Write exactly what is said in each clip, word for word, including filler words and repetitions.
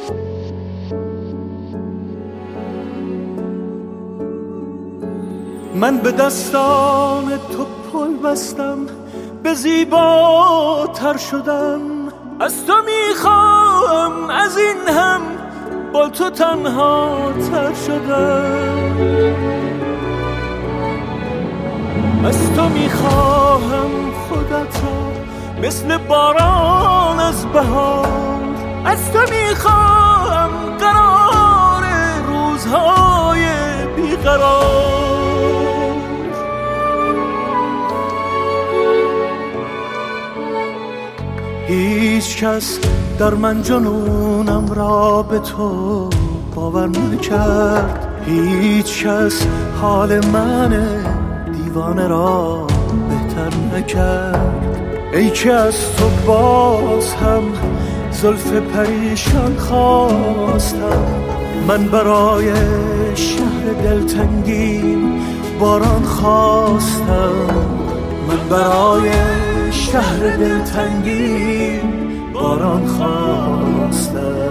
من به دستان تو پل بستم، به زیباتر شدم. از تو میخوام از این هم با تو تنها تر شدم. از تو میخواهم خودت را مثل باران از بهار. از تو میخواهم قرار روزهای بیقرار. هیچ کس در من جنونم را به تو باور نکرد. هیچ کس حال من دیوانه را بهتر نکرد. ای که از تو باز هم زلف پریشان خواستم. من برای شهر دلتنگیم باران خواستم. من برای شهر دلتنگی باران خواستم.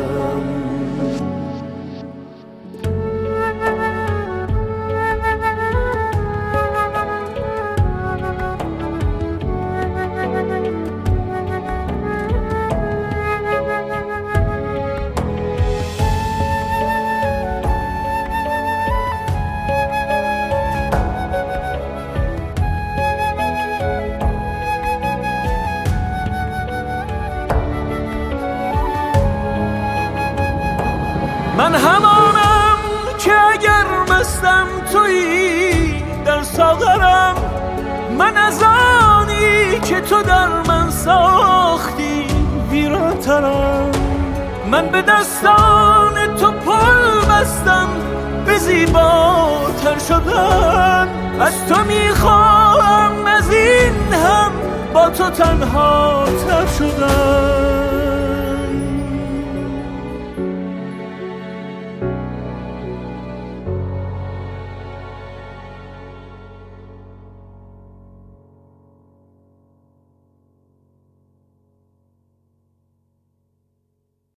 من همانم که اگر مستم تویی در ساغرم. من از آنی که تو در من ساختی ویرانترم. من به دستان تو پل بستم، به زیباتر شدن. از تو میخواهم از این هم با تو تنها تر شدن.